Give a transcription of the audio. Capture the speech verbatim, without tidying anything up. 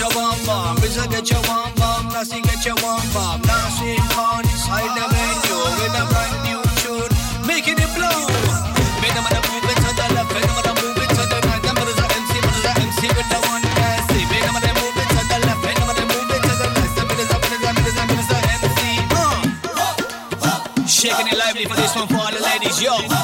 your one bomb, Rizzo get your one bomb, Nasty get your one bomb. Nasty on inside the venue with a brand new tune, making it blow. Make them wanna move it to the left, make them wanna move it to the right. Them brothers are M C, brothers are M C with the one S C. Make them wanna move it to the left, make them wanna move it to the right. Them brothers are, brothers are, brothers are, brothers are M C. Uh. Shaking it lively for this one for all the ladies, yo.